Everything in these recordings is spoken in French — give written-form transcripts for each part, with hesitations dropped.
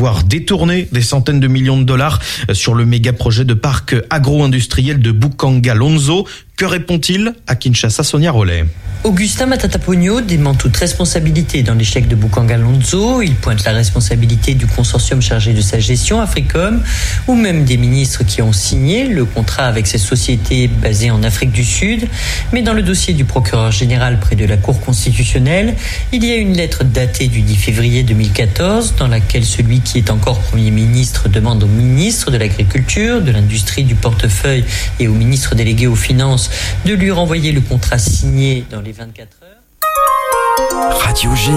avoir détourné des centaines de millions de dollars sur le méga projet de parc agro-industriel de Bukanga-Lonzo. Que répond-il à Kinshasa, Sonia Rollet? Augustin Matata Pogno dément toute responsabilité dans l'échec de Bukanga-Lonzo. Il pointe la responsabilité du consortium chargé de sa gestion, Africom, ou même des ministres qui ont signé le contrat avec ces sociétés basées en Afrique du Sud. Mais dans le dossier du procureur général près de la Cour constitutionnelle, il y a une lettre datée du 10 février 2014 dans laquelle celui qui est encore Premier ministre demande au ministre de l'Agriculture, de l'Industrie, du Portefeuille et au ministre délégué aux Finances de lui renvoyer le contrat signé dans les 24 heures. Radio G.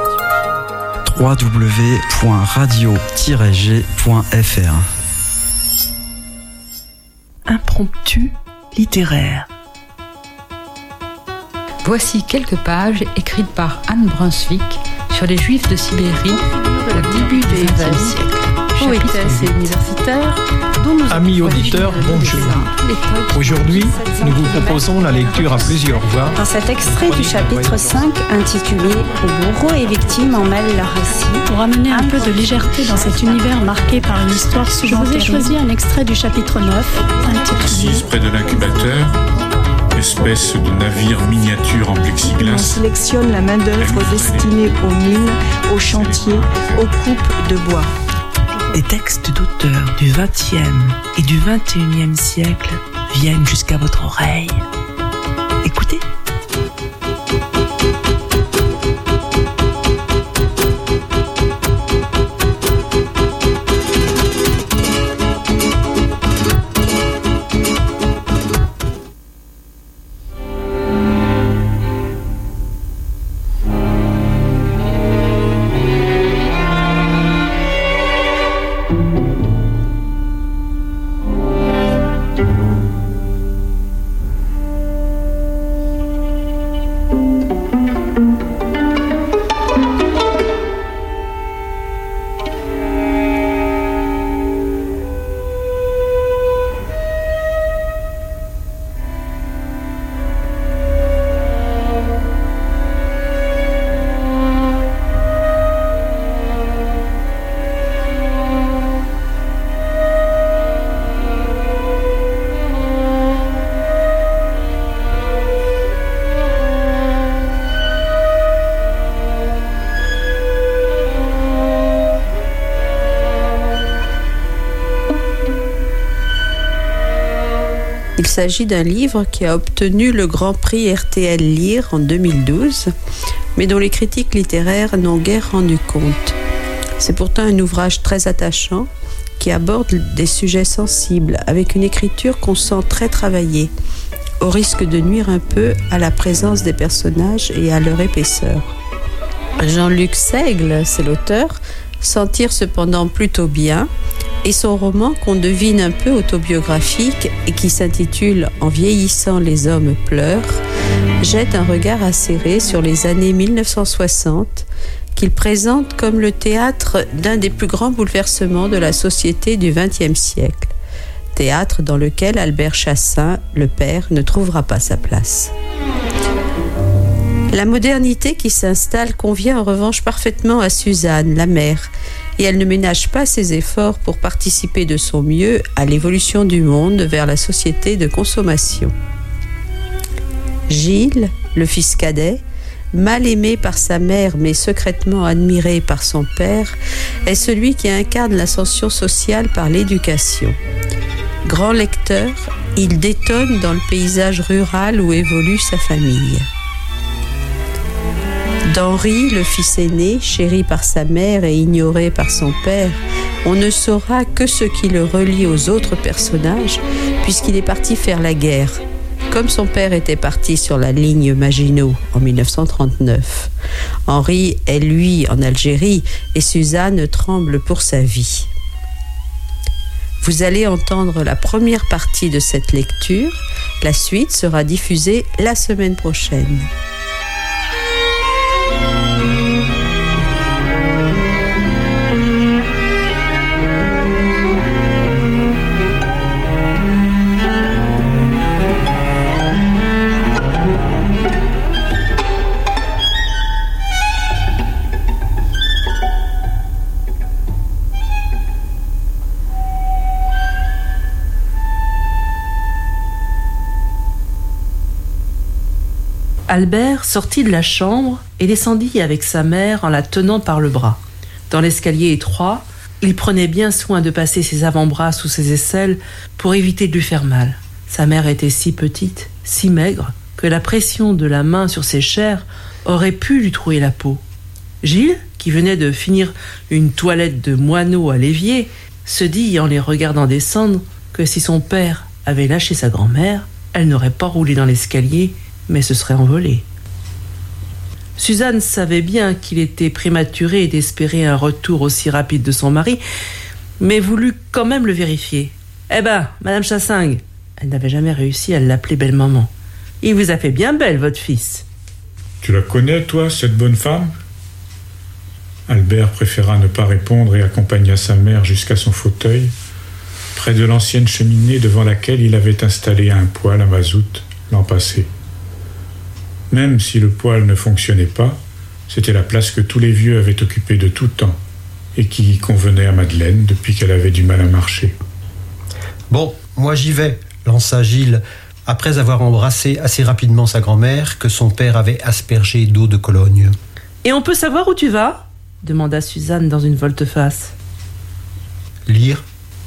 www.radio-g.fr. Impromptu littéraire. Voici quelques pages écrites par Anne Brunswick sur les Juifs de Sibérie au début du XXe siècle. Poétesse et universitaire, dont nous Amis auditeurs, bonjour. Aujourd'hui, nous vous proposons la lecture à plusieurs voix. Dans cet extrait du chapitre 5 intitulé « Où bourreaux et victimes en mêlent leur récit », pour amener un peu de légèreté dans cet univers marqué par une histoire souvent terrible, je vous ai choisi un extrait du chapitre 9 intitulé Assise près de l'incubateur, espèce de navire miniature en plexiglas. On sélectionne la main-d'œuvre destinée aux mines, aux chantiers, aux coupes de bois. Des textes d'auteurs du XXe et du XXIe siècle viennent jusqu'à votre oreille. Écoutez. Il s'agit d'un livre qui a obtenu le Grand Prix RTL Lire en 2012, mais dont les critiques littéraires n'ont guère rendu compte. C'est pourtant un ouvrage très attachant qui aborde des sujets sensibles avec une écriture qu'on sent très travaillée, au risque de nuire un peu à la présence des personnages et à leur épaisseur. Jean-Luc Seigle, c'est l'auteur, s'en tire cependant plutôt bien, et son roman, qu'on devine un peu autobiographique et qui s'intitule « En vieillissant, les hommes pleurent », jette un regard acéré sur les années 1960 qu'il présente comme le théâtre d'un des plus grands bouleversements de la société du XXe siècle. Théâtre dans lequel Albert Chassin, le père, ne trouvera pas sa place. La modernité qui s'installe convient en revanche parfaitement à Suzanne, la mère, et elle ne ménage pas ses efforts pour participer de son mieux à l'évolution du monde vers la société de consommation. Gilles, le fils cadet, mal aimé par sa mère mais secrètement admiré par son père, est celui qui incarne l'ascension sociale par l'éducation. Grand lecteur, il détonne dans le paysage rural où évolue sa famille. D'Henri, le fils aîné, chéri par sa mère et ignoré par son père, on ne saura que ce qui le relie aux autres personnages, puisqu'il est parti faire la guerre, comme son père était parti sur la ligne Maginot en 1939. Henri est lui en Algérie et Suzanne tremble pour sa vie. Vous allez entendre la première partie de cette lecture. La suite sera diffusée la semaine prochaine. Albert sortit de la chambre et descendit avec sa mère en la tenant par le bras. Dans l'escalier étroit, il prenait bien soin de passer ses avant-bras sous ses aisselles pour éviter de lui faire mal. Sa mère était si petite, si maigre, que la pression de la main sur ses chairs aurait pu lui trouer la peau. Gilles, qui venait de finir une toilette de moineau à l'évier, se dit en les regardant descendre que si son père avait lâché sa grand-mère, elle n'aurait pas roulé dans l'escalier, mais se serait envolée. Suzanne savait bien qu'il était prématuré d'espérer un retour aussi rapide de son mari, mais voulut quand même le vérifier. « Eh ben, Madame Chassingue !» Elle n'avait jamais réussi à l'appeler belle-maman. « Il vous a fait bien belle, votre fils. » « Tu la connais, toi, cette bonne femme ?» Albert préféra ne pas répondre et accompagna sa mère jusqu'à son fauteuil, près de l'ancienne cheminée devant laquelle il avait installé un poêle à mazout l'an passé. Même si le poêle ne fonctionnait pas, c'était la place que tous les vieux avaient occupée de tout temps et qui convenait à Madeleine depuis qu'elle avait du mal à marcher. « Bon, moi j'y vais », lança Gilles, après avoir embrassé assez rapidement sa grand-mère que son père avait aspergée d'eau de Cologne. « Et on peut savoir où tu vas ?» demanda Suzanne dans une volte-face. « Lire. »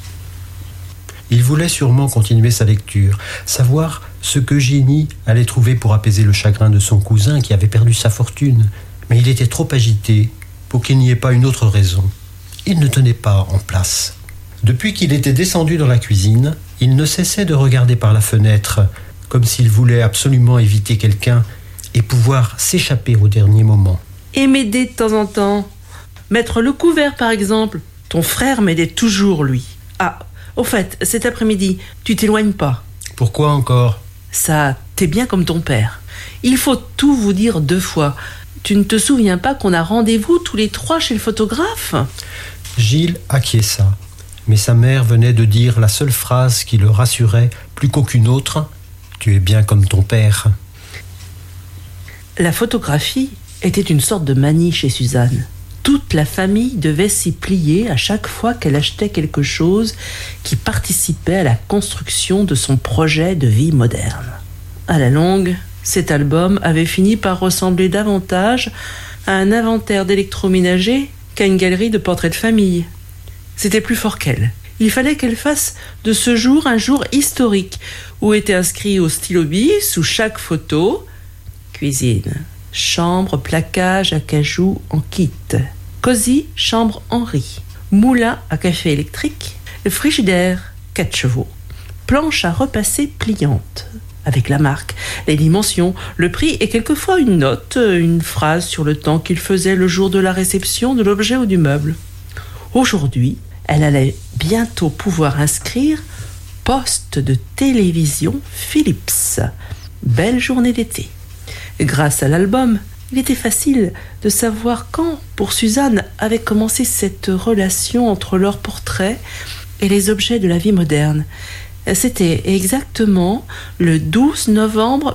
Il voulait sûrement continuer sa lecture, savoir ce qu'Eugénie allait trouver pour apaiser le chagrin de son cousin qui avait perdu sa fortune. Mais il était trop agité pour qu'il n'y ait pas une autre raison. Il ne tenait pas en place. Depuis qu'il était descendu dans la cuisine, il ne cessait de regarder par la fenêtre, comme s'il voulait absolument éviter quelqu'un et pouvoir s'échapper au dernier moment. Et m'aider de temps en temps. Mettre le couvert, par exemple. Ton frère m'aidait toujours, lui. Ah, au fait, cet après-midi, tu t'éloignes pas. Pourquoi encore ? Ça, t'es bien comme ton père. Il faut tout vous dire 2 fois. Tu ne te souviens pas qu'on a rendez-vous tous les 3 chez le photographe ? Gilles acquiesça. Mais sa mère venait de dire la seule phrase qui le rassurait plus qu'aucune autre. « Tu es bien comme ton père. » La photographie était une sorte de manie chez Suzanne. Toute la famille devait s'y plier à chaque fois qu'elle achetait quelque chose qui participait à la construction de son projet de vie moderne. À la longue, cet album avait fini par ressembler davantage à un inventaire d'électroménager qu'à une galerie de portraits de famille. C'était plus fort qu'elle. Il fallait qu'elle fasse de ce jour un jour historique, où était inscrit au stylo bis, sous chaque photo, cuisine, chambre, placage à cajou en kit, cosy, chambre Henri, moulin à café électrique, frigidaire, 4 chevaux, planche à repasser pliante, avec la marque, les dimensions, le prix et quelquefois une note, une phrase sur le temps qu'il faisait le jour de la réception de l'objet ou du meuble. Aujourd'hui, elle allait bientôt pouvoir inscrire « Poste de télévision Philips ». Belle journée d'été. Grâce à l'album, il était facile de savoir quand, pour Suzanne, avait commencé cette relation entre leurs portraits et les objets de la vie moderne. C'était exactement le 12 novembre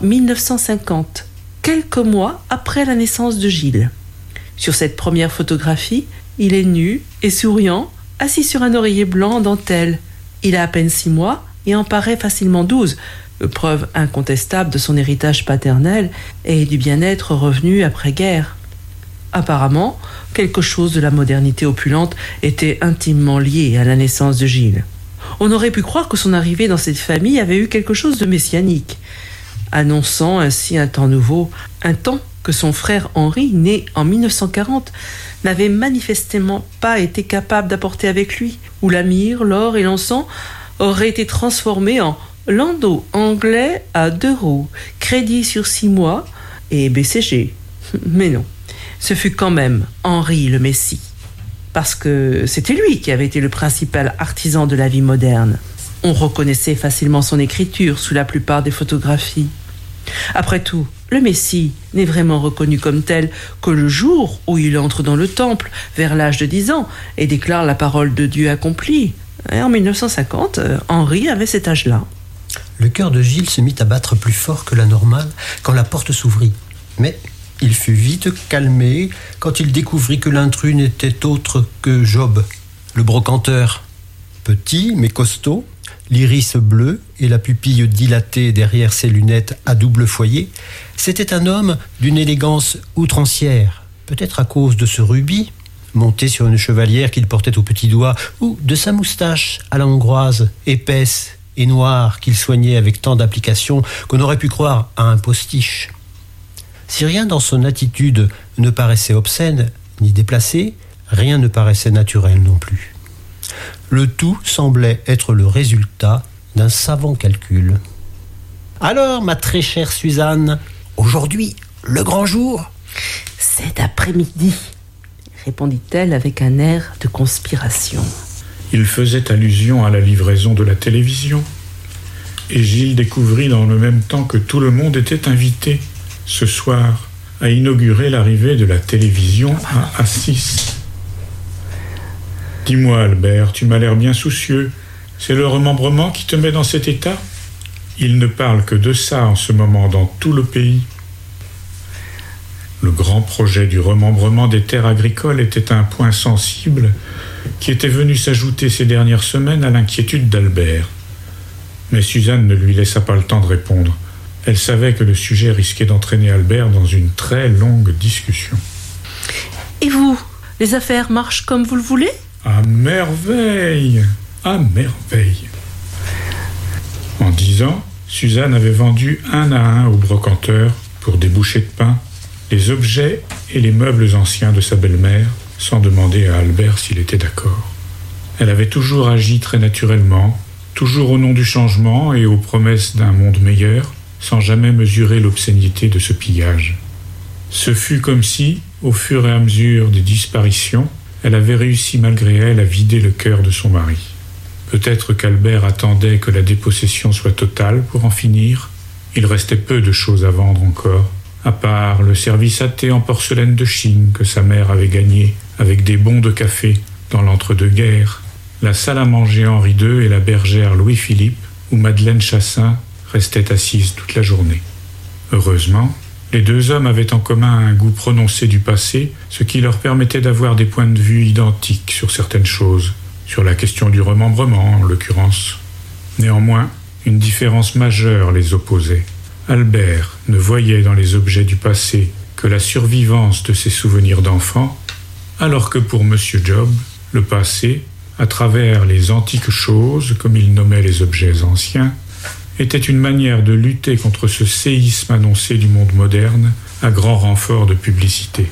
1950, quelques mois après la naissance de Gilles. Sur cette première photographie, il est nu et souriant, assis sur un oreiller blanc en dentelle. Il a à peine 6 mois et en paraît facilement 12, preuve incontestable de son héritage paternel et du bien-être revenu après-guerre. Apparemment, quelque chose de la modernité opulente était intimement lié à la naissance de Gilles. On aurait pu croire que son arrivée dans cette famille avait eu quelque chose de messianique, annonçant ainsi un temps nouveau, un temps que son frère Henri, né en 1940, n'avait manifestement pas été capable d'apporter avec lui, où la myrrhe, l'or et l'encens auraient été transformés en landau anglais à 2 roues, crédit sur 6 mois et BCG. Mais non, ce fut quand même Henri le Messie, parce que c'était lui qui avait été le principal artisan de la vie moderne. On reconnaissait facilement son écriture sous la plupart des photographies. Après tout, le Messie n'est vraiment reconnu comme tel que le jour où il entre dans le temple vers l'âge de 10 ans et déclare la parole de Dieu accomplie. Et en 1950, Henri avait cet âge-là. Le cœur de Gilles se mit à battre plus fort que la normale quand la porte s'ouvrit. Mais il fut vite calmé quand il découvrit que l'intrus n'était autre que Job, le brocanteur. Petit mais costaud, l'iris bleu et la pupille dilatée derrière ses lunettes à double foyer, c'était un homme d'une élégance outrancière, peut-être à cause de ce rubis monté sur une chevalière qu'il portait au petit doigt, ou de sa moustache à la hongroise, épaisse et noire qu'il soignait avec tant d'application qu'on aurait pu croire à un postiche. Si rien dans son attitude ne paraissait obscène ni déplacé, rien ne paraissait naturel non plus. Le tout semblait être le résultat d'un savant calcul. « Alors, ma très chère Suzanne, aujourd'hui, le grand jour ?» « Cet après-midi », répondit-elle avec un air de conspiration. Il faisait allusion à la livraison de la télévision. Et Gilles découvrit dans le même temps que tout le monde était invité, ce soir, à inaugurer l'arrivée de la télévision à Assis. « Dis-moi, Albert, tu m'as l'air bien soucieux. C'est le remembrement qui te met dans cet état ? Il ne parle que de ça en ce moment dans tout le pays. » Le grand projet du remembrement des terres agricoles était un point sensible qui était venu s'ajouter ces dernières semaines à l'inquiétude d'Albert. Mais Suzanne ne lui laissa pas le temps de répondre. Elle savait que le sujet risquait d'entraîner Albert dans une très longue discussion. « Et vous, les affaires marchent comme vous le voulez ? » ?»« À merveille ! À merveille !» En 10 ans, Suzanne avait vendu un à un au brocanteur, pour des bouchées de pain, les objets et les meubles anciens de sa belle-mère, sans demander à Albert s'il était d'accord. Elle avait toujours agi très naturellement, toujours au nom du changement et aux promesses d'un monde meilleur, sans jamais mesurer l'obscénité de ce pillage. Ce fut comme si, au fur et à mesure des disparitions, elle avait réussi malgré elle à vider le cœur de son mari. Peut-être qu'Albert attendait que la dépossession soit totale pour en finir. Il restait peu de choses à vendre encore, à part le service à thé en porcelaine de Chine que sa mère avait gagné avec des bons de café dans l'entre-deux-guerres, la salle à manger Henri II et la bergère Louis-Philippe où Madeleine Chassin restait assise toute la journée. Heureusement, les deux hommes avaient en commun un goût prononcé du passé, ce qui leur permettait d'avoir des points de vue identiques sur certaines choses, sur la question du remembrement en l'occurrence. Néanmoins, une différence majeure les opposait. Albert ne voyait dans les objets du passé que la survivance de ses souvenirs d'enfant, alors que pour M. Job, le passé, à travers les antiques choses, comme il nommait les objets anciens, était une manière de lutter contre ce séisme annoncé du monde moderne à grand renfort de publicité.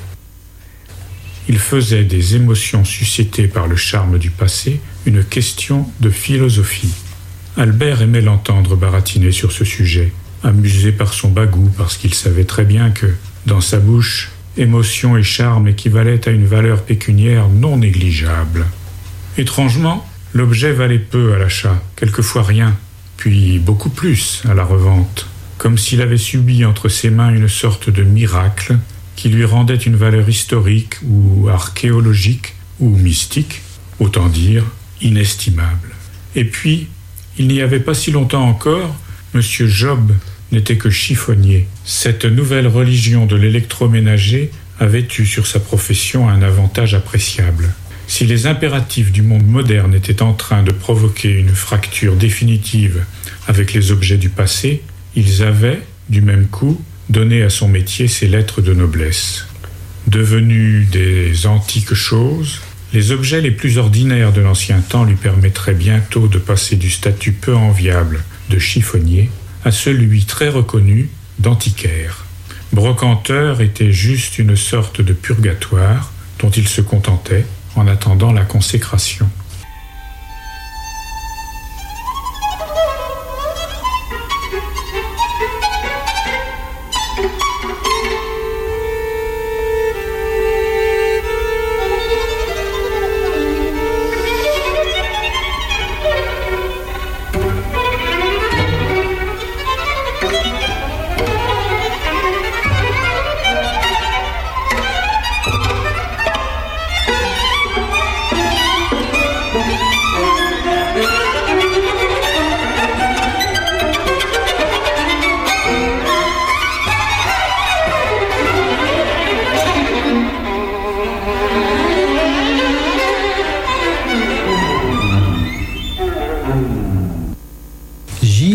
Il faisait des émotions suscitées par le charme du passé une question de philosophie. Albert aimait l'entendre baratiner sur ce sujet, amusé par son bagout parce qu'il savait très bien que, dans sa bouche, émotion et charme équivalaient à une valeur pécuniaire non négligeable. Étrangement, l'objet valait peu à l'achat, quelquefois rien, puis beaucoup plus à la revente, comme s'il avait subi entre ses mains une sorte de miracle qui lui rendait une valeur historique ou archéologique ou mystique, autant dire inestimable. Et puis, il n'y avait pas si longtemps encore, M. Job n'était que chiffonnier. Cette nouvelle religion de l'électroménager avait eu sur sa profession un avantage appréciable. Si les impératifs du monde moderne étaient en train de provoquer une fracture définitive avec les objets du passé, ils avaient, du même coup, donné à son métier ses lettres de noblesse. Devenus des antiques choses, les objets les plus ordinaires de l'ancien temps lui permettraient bientôt de passer du statut peu enviable de chiffonnier à celui très reconnu d'antiquaire. Brocanteur était juste une sorte de purgatoire dont il se contentait en attendant la consécration.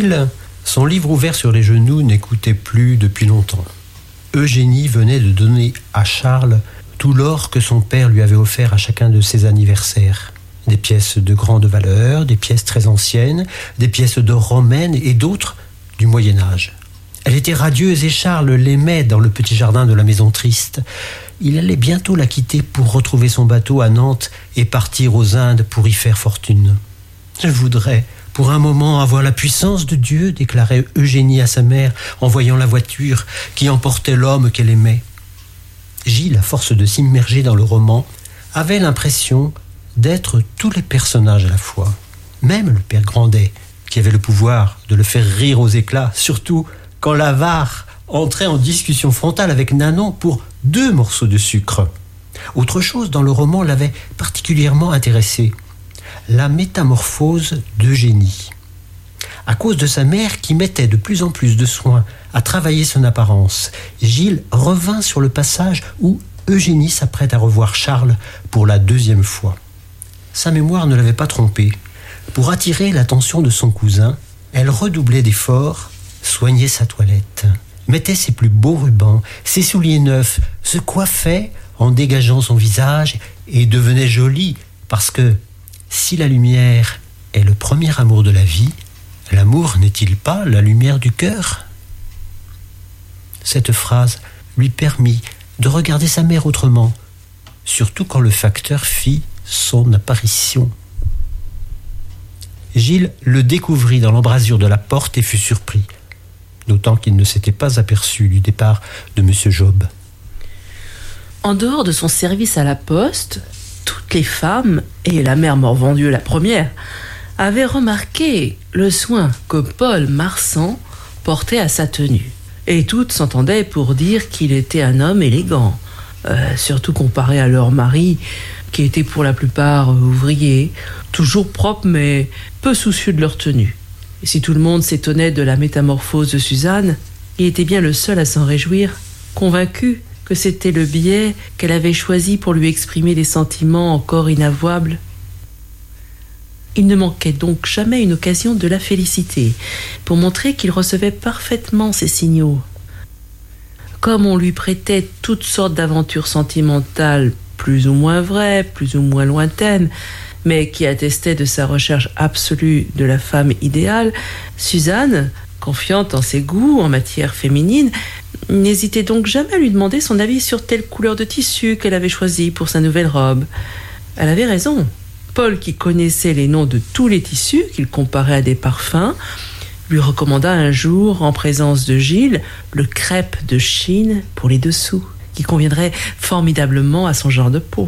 Gilles, son livre ouvert sur les genoux, n'écoutait plus depuis longtemps. Eugénie venait de donner à Charles tout l'or que son père lui avait offert à chacun de ses anniversaires. Des pièces de grande valeur, des pièces très anciennes, des pièces d'or romaines et d'autres du Moyen-Âge. Elle était radieuse et Charles l'aimait dans le petit jardin de la maison triste. Il allait bientôt la quitter pour retrouver son bateau à Nantes et partir aux Indes pour y faire fortune. « Je voudrais, pour un moment, avoir la puissance de Dieu », déclarait Eugénie à sa mère en voyant la voiture qui emportait l'homme qu'elle aimait. Gilles, à force de s'immerger dans le roman, avait l'impression d'être tous les personnages à la fois. Même le père Grandet, qui avait le pouvoir de le faire rire aux éclats, surtout quand l'avare entrait en discussion frontale avec Nanon pour 2 morceaux de sucre. Autre chose dans le roman l'avait particulièrement intéressé, la métamorphose d'Eugénie. À cause de sa mère qui mettait de plus en plus de soin à travailler son apparence, Gilles revint sur le passage où Eugénie s'apprête à revoir Charles pour la 2e fois. Sa mémoire ne l'avait pas trompé. Pour attirer l'attention de son cousin, elle redoublait d'efforts, soignait sa toilette, mettait ses plus beaux rubans, ses souliers neufs, se coiffait en dégageant son visage et devenait jolie parce que si la lumière est le premier amour de la vie, l'amour n'est-il pas la lumière du cœur ? Cette phrase lui permit de regarder sa mère autrement, surtout quand le facteur fit son apparition. Gilles le découvrit dans l'embrasure de la porte et fut surpris, d'autant qu'il ne s'était pas aperçu du départ de M. Job. En dehors de son service à la poste, toutes les femmes, et la mère Morvendieu la première, avaient remarqué le soin que Paul Marsan portait à sa tenue. Et toutes s'entendaient pour dire qu'il était un homme élégant, surtout comparé à leurs maris, qui étaient pour la plupart ouvriers, toujours propres mais peu soucieux de leur tenue. Et si tout le monde s'étonnait de la métamorphose de Suzanne, il était bien le seul à s'en réjouir, convaincu que c'était le biais qu'elle avait choisi pour lui exprimer des sentiments encore inavouables. Il ne manquait donc jamais une occasion de la féliciter, pour montrer qu'il recevait parfaitement ses signaux. Comme on lui prêtait toutes sortes d'aventures sentimentales, plus ou moins vraies, plus ou moins lointaines, mais qui attestaient de sa recherche absolue de la femme idéale, Suzanne, confiante en ses goûts en matière féminine, n'hésitait donc jamais à lui demander son avis sur telle couleur de tissu qu'elle avait choisie pour sa nouvelle robe. Elle avait raison. Paul, qui connaissait les noms de tous les tissus, qu'il comparait à des parfums, lui recommanda un jour, en présence de Gilles, le crêpe de Chine pour les dessous, qui conviendrait formidablement à son genre de peau.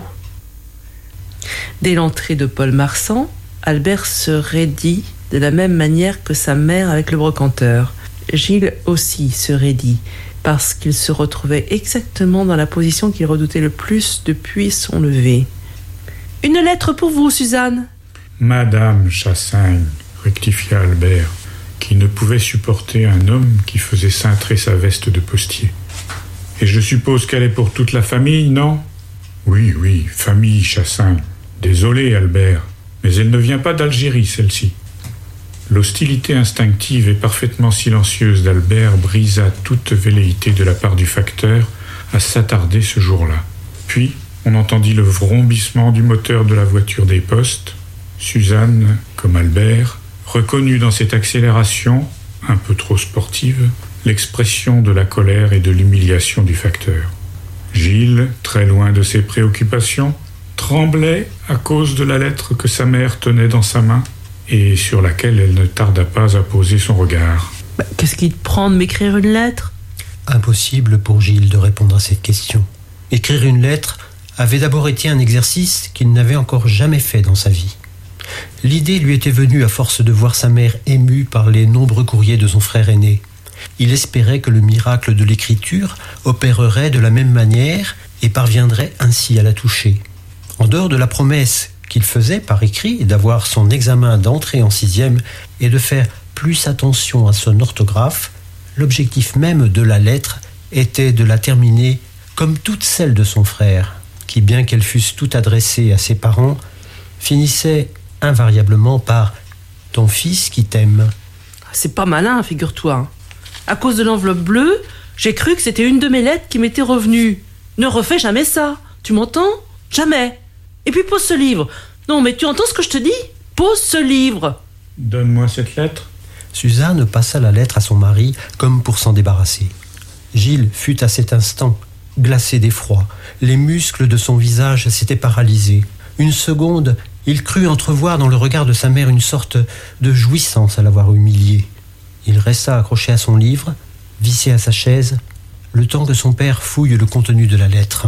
Dès l'entrée de Paul Marsan, Albert se raidit de la même manière que sa mère avec le brocanteur. Gilles aussi se raidit, parce qu'il se retrouvait exactement dans la position qu'il redoutait le plus depuis son lever. « Une lettre pour vous, Suzanne !»« Madame Chassagne », rectifia Albert, qui ne pouvait supporter un homme qui faisait cintrer sa veste de postier. « Et je suppose qu'elle est pour toute la famille, non ?»« Oui, oui, famille Chassagne. Désolé, Albert, mais elle ne vient pas d'Algérie, celle-ci. » L'hostilité instinctive et parfaitement silencieuse d'Albert brisa toute velléité de la part du facteur à s'attarder ce jour-là. Puis, on entendit le vrombissement du moteur de la voiture des postes. Suzanne, comme Albert, reconnut dans cette accélération, un peu trop sportive, l'expression de la colère et de l'humiliation du facteur. Gilles, très loin de ses préoccupations, tremblait à cause de la lettre que sa mère tenait dans sa main et sur laquelle elle ne tarda pas à poser son regard. Qu'est-ce qui te prend de m'écrire une lettre ? Impossible pour Gilles de répondre à cette question. Écrire une lettre avait d'abord été un exercice qu'il n'avait encore jamais fait dans sa vie. L'idée lui était venue à force de voir sa mère émue par les nombreux courriers de son frère aîné. Il espérait que le miracle de l'écriture opérerait de la même manière et parviendrait ainsi à la toucher. En dehors de la promesse qu'il faisait par écrit d'avoir son examen d'entrée en 6e et de faire plus attention à son orthographe, l'objectif même de la lettre était de la terminer comme toutes celles de son frère, qui, bien qu'elles fussent toutes adressées à ses parents, finissaient invariablement par « ton fils qui t'aime ». C'est pas malin, figure-toi. À cause de l'enveloppe bleue, j'ai cru que c'était une de mes lettres qui m'était revenue. Ne refais jamais ça. Tu m'entends ? Jamais. Et puis pose ce livre. Non, mais tu entends ce que je te dis ? Pose ce livre. Donne-moi cette lettre. Suzanne passa la lettre à son mari comme pour s'en débarrasser. Gilles fut à cet instant glacé d'effroi. Les muscles de son visage s'étaient paralysés. Une seconde, il crut entrevoir dans le regard de sa mère une sorte de jouissance à l'avoir humilié. Il resta accroché à son livre, vissé à sa chaise, le temps que son père fouille le contenu de la lettre.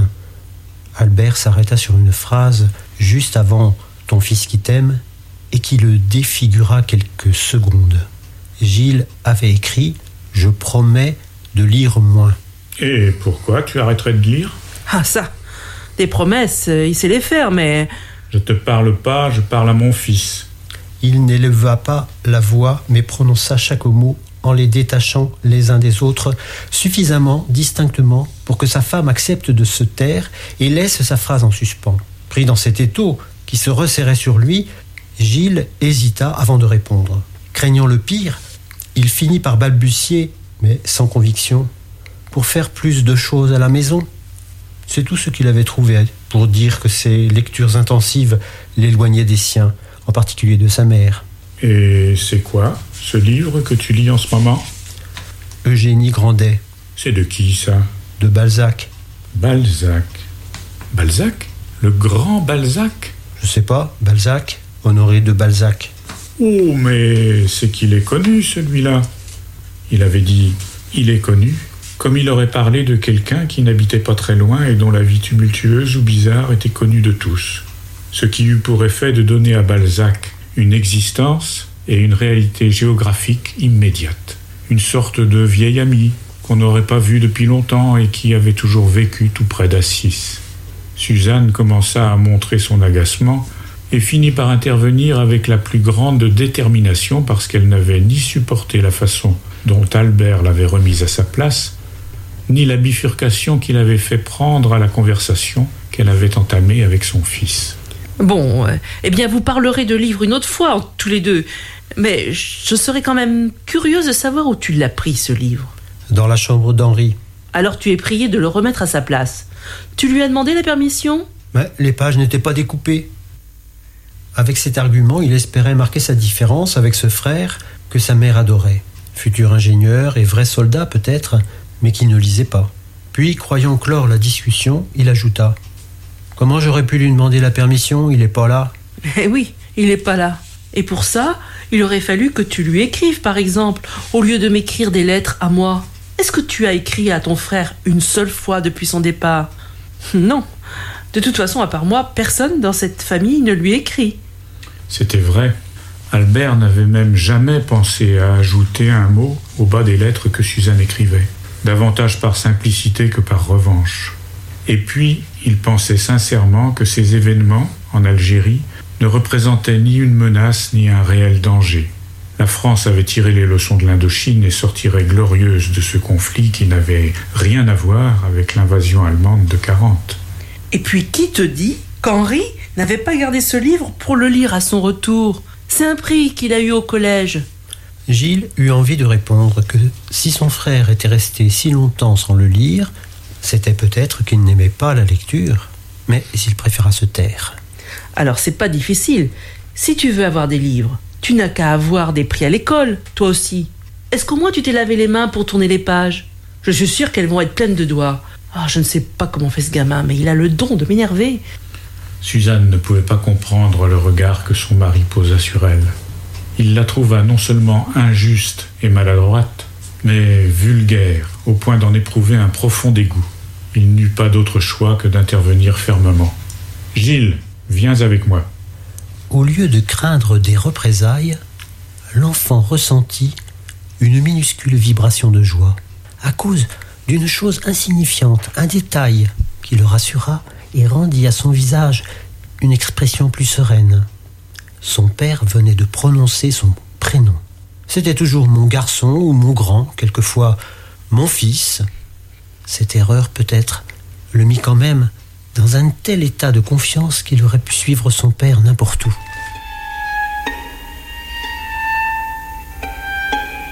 Albert s'arrêta sur une phrase juste avant « ton fils qui t'aime » et qui le défigura quelques secondes. Gilles avait écrit « Je promets de lire moins ». Et pourquoi tu arrêterais de lire ? Ah ça, des promesses, il sait les faire, mais... Je te parle pas, je parle à mon fils. Il n'éleva pas la voix, mais prononça chaque mot en les détachant les uns des autres suffisamment distinctement pour que sa femme accepte de se taire et laisse sa phrase en suspens. Pris dans cet étau qui se resserrait sur lui, Gilles hésita avant de répondre. Craignant le pire, il finit par balbutier, mais sans conviction. Pour faire plus de choses à la maison, c'est tout ce qu'il avait trouvé pour dire que ses lectures intensives l'éloignaient des siens, en particulier de sa mère. Et c'est quoi, ce livre que tu lis en ce moment ? Eugénie Grandet. C'est de qui, ça ? De Balzac. Balzac ? Balzac ? Le grand Balzac ? Je sais pas, Balzac, Honoré de Balzac. Oh, mais c'est qu'il est connu, celui-là. Il avait dit « il est connu », comme il aurait parlé de quelqu'un qui n'habitait pas très loin et dont la vie tumultueuse ou bizarre était connue de tous. Ce qui eut pour effet de donner à Balzac une existence et une réalité géographique immédiate. Une sorte de vieil ami qu'on n'aurait pas vu depuis longtemps et qui avait toujours vécu tout près d'Assis. Suzanne commença à montrer son agacement et finit par intervenir avec la plus grande détermination parce qu'elle n'avait ni supporté la façon dont Albert l'avait remise à sa place, ni la bifurcation qu'il avait fait prendre à la conversation qu'elle avait entamée avec son fils. Bon, eh bien vous parlerez de livres une autre fois, tous les deux. Mais je serais quand même curieuse de savoir où tu l'as pris, ce livre. Dans la chambre d'Henri. Alors tu es prié de le remettre à sa place. Tu lui as demandé la permission ? Mais les pages n'étaient pas découpées. Avec cet argument, il espérait marquer sa différence avec ce frère que sa mère adorait. Futur ingénieur et vrai soldat peut-être, mais qui ne lisait pas. Puis, croyant clore la discussion, il ajouta « Comment j'aurais pu lui demander la permission ? Il n'est pas là. » Eh oui, il n'est pas là. Et pour ça, il aurait fallu que tu lui écrives, par exemple, au lieu de m'écrire des lettres à moi. Est-ce que tu as écrit à ton frère une seule fois depuis son départ ? Non. De toute façon, à part moi, personne dans cette famille ne lui écrit. C'était vrai. Albert n'avait même jamais pensé à ajouter un mot au bas des lettres que Suzanne écrivait, davantage par simplicité que par revanche. Et puis, il pensait sincèrement que ces événements, en Algérie, ne représentaient ni une menace ni un réel danger. La France avait tiré les leçons de l'Indochine et sortirait glorieuse de ce conflit qui n'avait rien à voir avec l'invasion allemande de 40. Et puis qui te dit qu'Henri n'avait pas gardé ce livre pour le lire à son retour ? C'est un prix qu'il a eu au collège. Gilles eut envie de répondre que si son frère était resté si longtemps sans le lire, c'était peut-être qu'il n'aimait pas la lecture, mais il préféra se taire. Alors c'est pas difficile. Si tu veux avoir des livres, tu n'as qu'à avoir des prix à l'école, toi aussi. Est-ce qu'au moins tu t'es lavé les mains pour tourner les pages ? Je suis sûre qu'elles vont être pleines de doigts. Ah, je ne sais pas comment fait ce gamin, mais il a le don de m'énerver. Suzanne ne pouvait pas comprendre le regard que son mari posa sur elle. Il la trouva non seulement injuste et maladroite, mais vulgaire, au point d'en éprouver un profond dégoût. Il n'eut pas d'autre choix que d'intervenir fermement. « Gilles, viens avec moi. » Au lieu de craindre des représailles, l'enfant ressentit une minuscule vibration de joie, à cause d'une chose insignifiante, un détail qui le rassura et rendit à son visage une expression plus sereine. Son père venait de prononcer son prénom. C'était toujours mon garçon ou mon grand, quelquefois mon fils. Cette erreur, peut-être, le mit quand même dans un tel état de confiance qu'il aurait pu suivre son père n'importe où.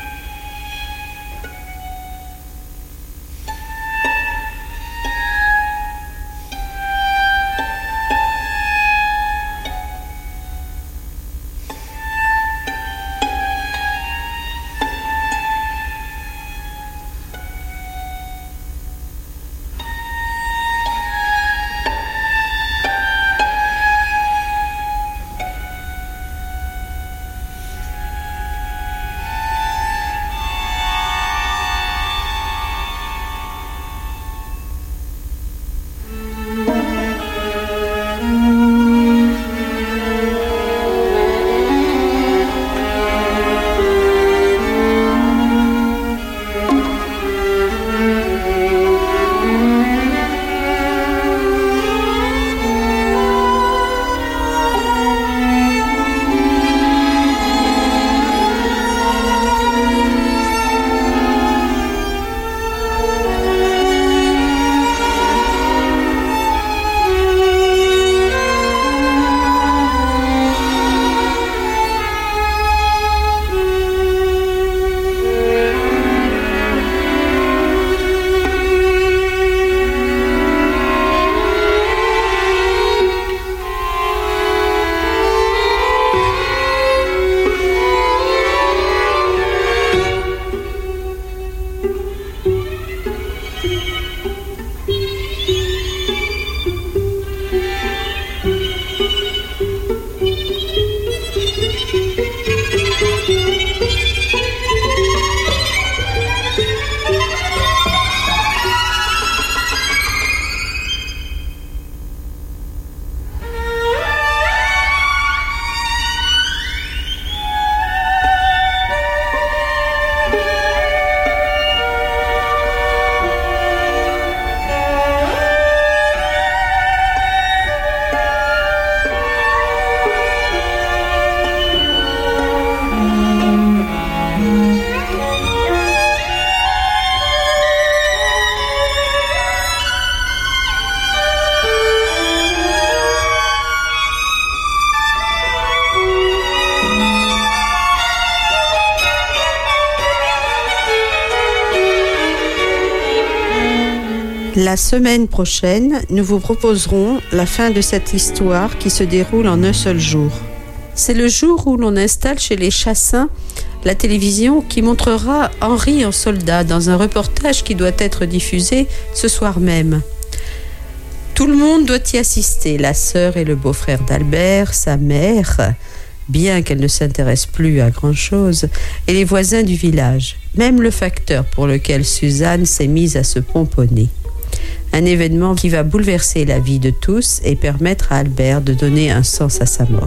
La semaine prochaine, nous vous proposerons la fin de cette histoire qui se déroule en un seul jour. C'est le jour où l'on installe chez les Chassins la télévision qui montrera Henri en soldat dans un reportage qui doit être diffusé ce soir même. Tout le monde doit y assister, la sœur et le beau-frère d'Albert, sa mère, bien qu'elle ne s'intéresse plus à grand-chose, et les voisins du village, même le facteur pour lequel Suzanne s'est mise à se pomponner. Un événement qui va bouleverser la vie de tous et permettre à Albert de donner un sens à sa mort.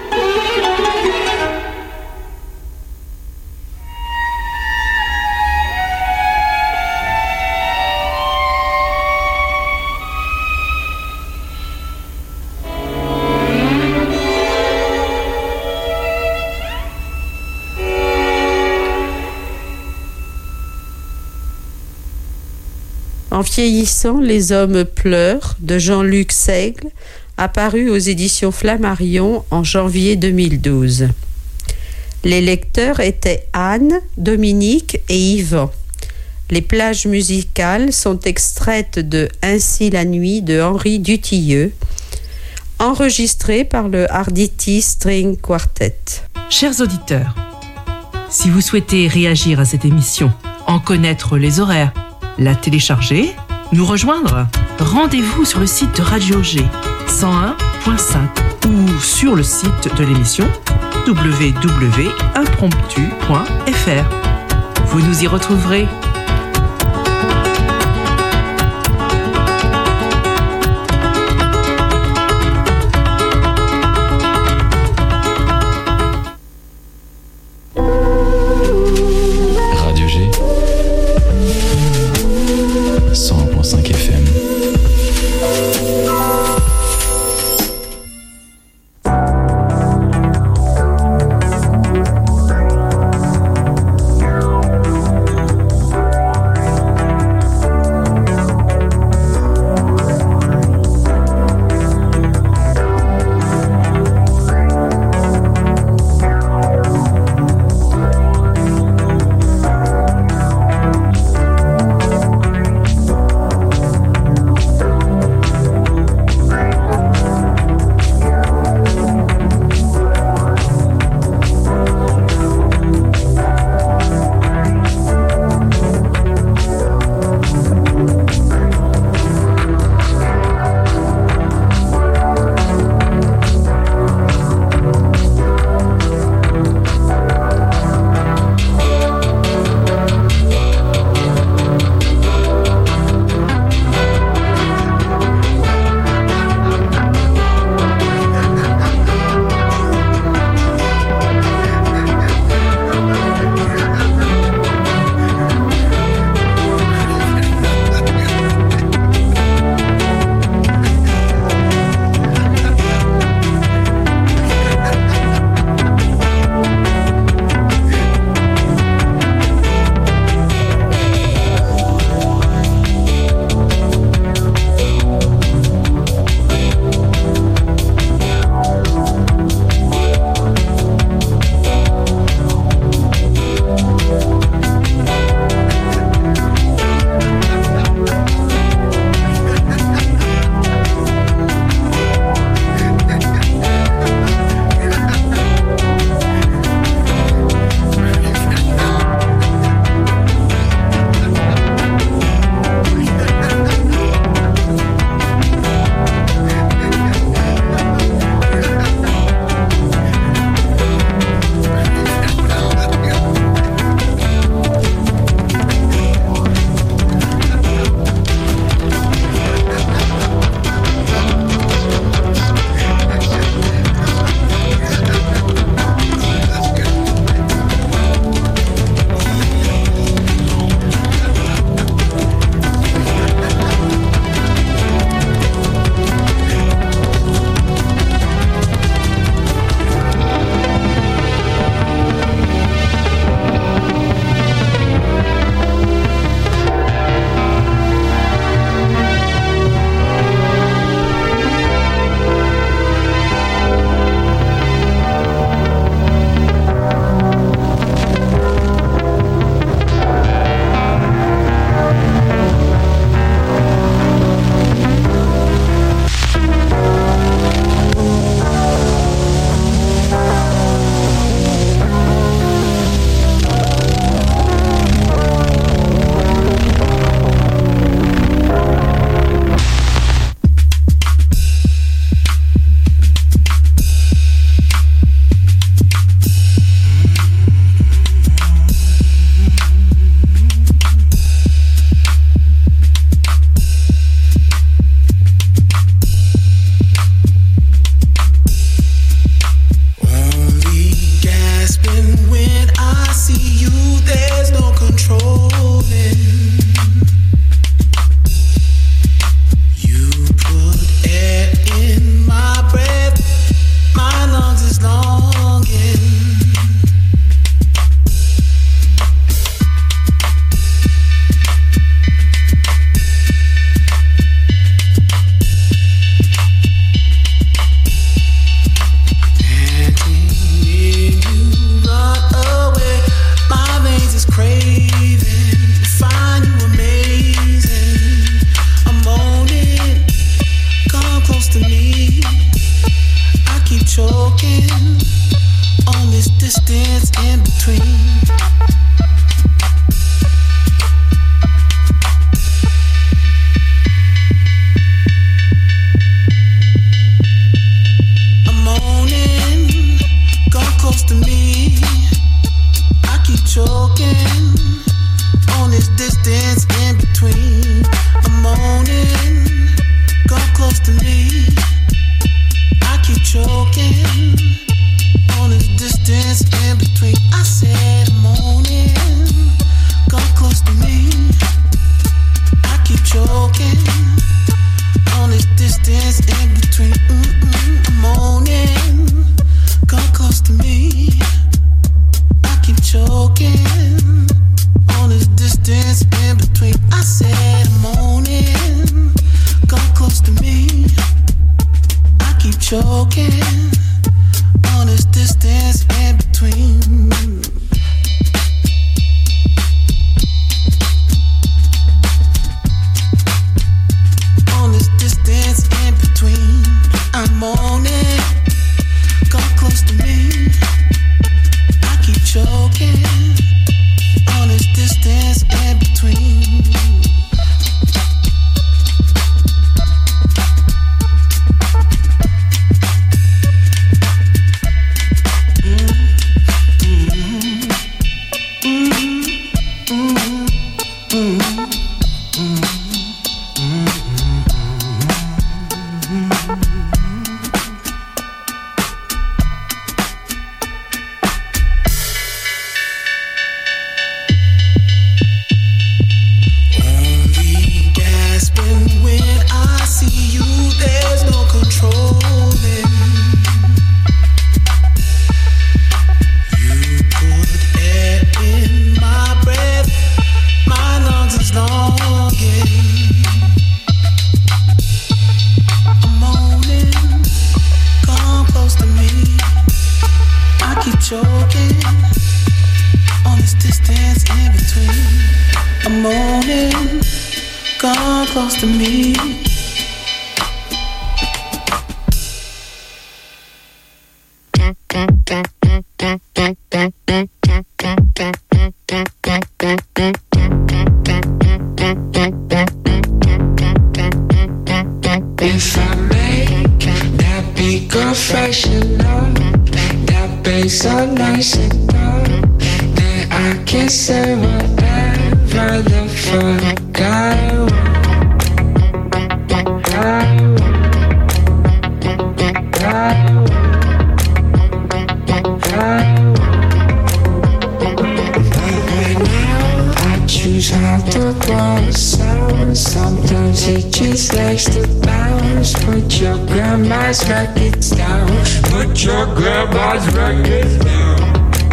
En vieillissant, les hommes pleurent de Jean-Luc Seigle, apparu aux éditions Flammarion en janvier 2012. Les lecteurs étaient Anne, Dominique et Yvan. Les plages musicales sont extraites de Ainsi la nuit de Henri Dutilleux, enregistré par le Arditi String Quartet. Chers auditeurs, si vous souhaitez réagir à cette émission, en connaître les horaires, la télécharger, nous rejoindre, rendez-vous sur le site de Radio G 101.5 ou sur le site de l'émission www.impromptu.fr. Vous nous y retrouverez. Radio G 101.5 FM. see you, there's no controlling. You put air in my breath, my lungs is longing. Choking on this distance in between. I'm moaning, come close to me. I keep choking on this distance in between. I'm moaning, come close to me. Keep choking on this distance in between. I said I'm moaning, come close to me. I keep choking on this distance in between. I'm moaning, come close to me. I keep choking on this distance in between. I said I'm moaning, come close to me. Keep choking on this distance in between. On this distance in between, I'm on it. Come close to me. I keep choking on this distance in between. Close to me. If I make that big confessional, that bass so nice enough, then I can say whatever the fuck I want. Have to go sound. Sometimes it just likes to bounce. Put your grandma's records down. Put your grandma's records down.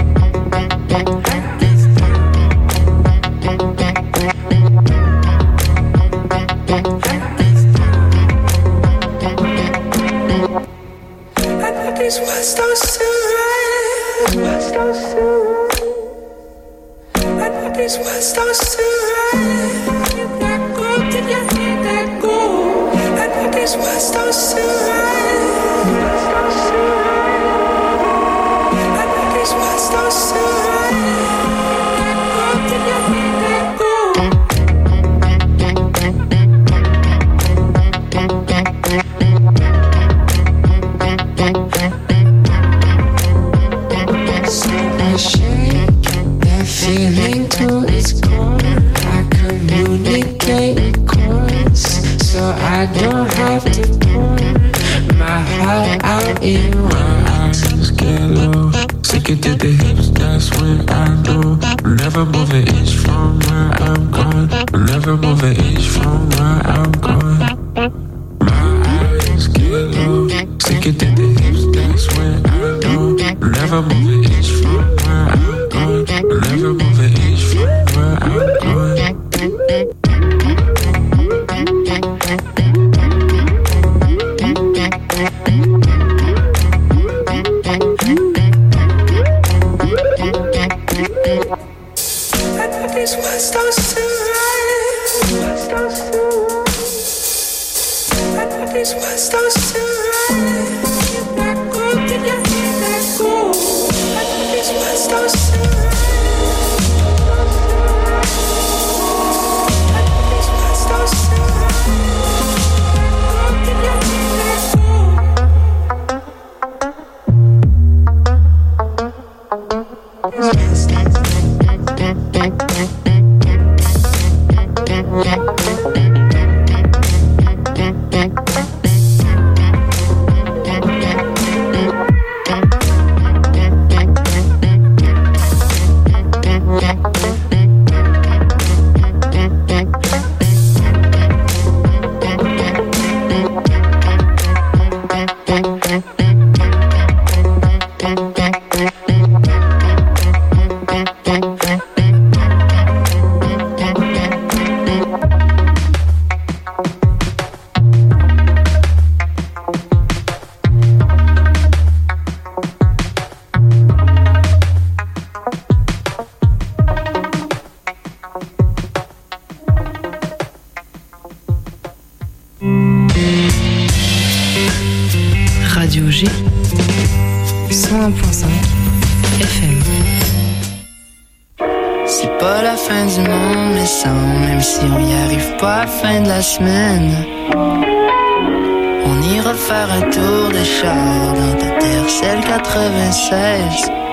I know this was so serious. West so serious. I know this was so serious. You let go, did you hear that go? I know this was so serious. I know this was so serious. Let go, did you hear that go? So I shake that feeling to its core. I communicate with chords, so I don't have to pour my heart out in words. Get low, stick it to the hips, that's never move an inch from where I'm going. We'll never move an inch from where I'm going. My eyes get low, sicker than the hips, that's when I know. We'll never move an inch from where I'm going. We'll never move an inch from where I'm going. Radio G 101.5 FM. C'est pas la fin du monde, mais sans, même si on y arrive pas à la fin de la semaine. On ira faire un tour de char dans ta terre, celle 96.